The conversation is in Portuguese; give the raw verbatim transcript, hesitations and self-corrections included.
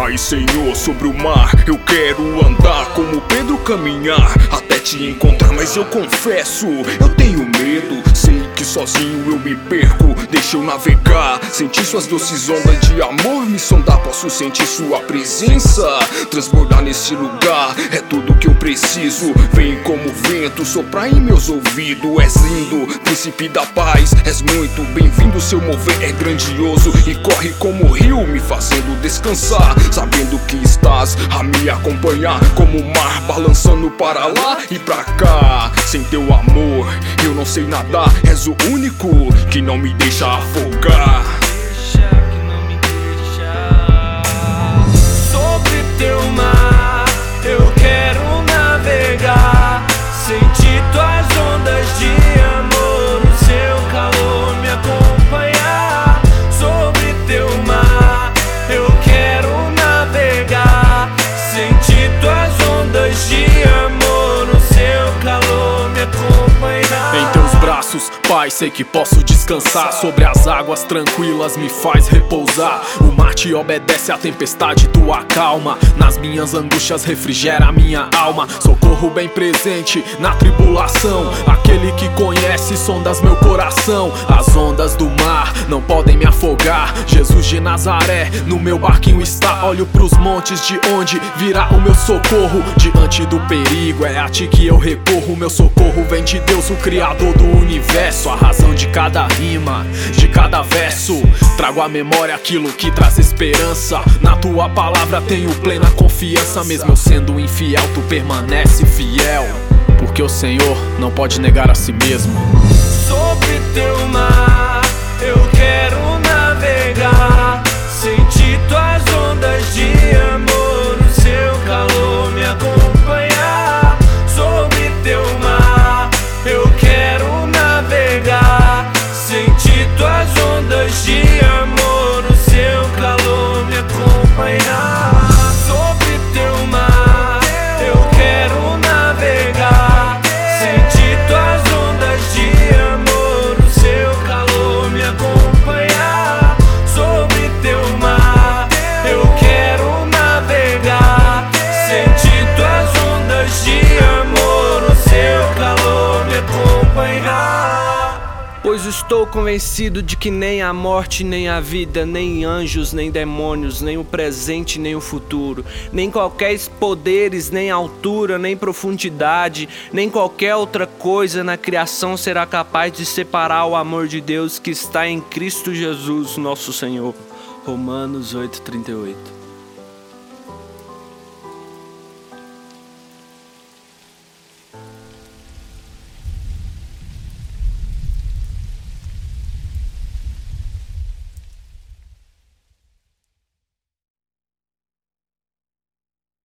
Pai, Senhor, sobre o mar eu quero andar, como Pedro caminhar até te encontrar. Mas eu confesso, eu tenho medo, sei que sozinho eu me perco. Deixa eu navegar, sentir suas doces ondas de amor me sondar. Posso sentir sua presença, transbordar nesse lugar. É tudo que eu preciso, vem como vento soprar em meus ouvidos. És lindo, príncipe da paz, és muito bem-vindo. Seu mover é grandioso e corre como rio, me fazendo descansar, sabendo que estás a me acompanhar, como o mar balançando para lá e pra cá. Sem teu amor eu não sei nadar, és o único que não me deixa afogar. Sobre teu mar eu quero navegar, sentir tuas ondas de amor, o seu calor me acompanhar. Sobre teu mar eu quero navegar, sentir tuas ondas de amor, o seu calor me acompanhar. Em teus braços, Pai, sei que posso descansar. Sobre as águas tranquilas me faz repousar. O mar te obedece, a tempestade tu acalma. Nas minhas angústias refrigera a minha alma. Socorro bem presente na tribulação, aquele que conhece sondas meu coração. As ondas do mar não podem me afogar. Jesus de Nazaré no meu barquinho está. Olho pros montes de onde virá o meu socorro. Diante do perigo é a ti que eu recorro. Meu socorro vem de Deus, o Criador do universo. A razão de cada rima, de cada verso, trago à memória aquilo que traz esperança. Na tua palavra tenho plena confiança. Mesmo eu sendo infiel, tu permanece fiel, porque o Senhor não pode negar a si mesmo. Sobre teu mar eu quero navegar, sentir tuas ondas de amor, o seu calor me acompanhar. Sobre teu mar eu quero navegar, sentir tuas ondas de amor, o seu calor me acompanhar. Sobre teu mar eu quero navegar, sentir tuas ondas de amor, o seu calor me acompanhar. Sobre teu mar eu quero navegar, sentir tuas ondas de amor, o seu calor me acompanhar. Pois estou convencido de que nem a morte, nem a vida, nem anjos, nem demônios, nem o presente, nem o futuro, nem qualquer poderes, nem altura, nem profundidade, nem qualquer outra coisa na criação será capaz de separar o amor de Deus que está em Cristo Jesus, nosso Senhor. Romanos oito, trinta e oito.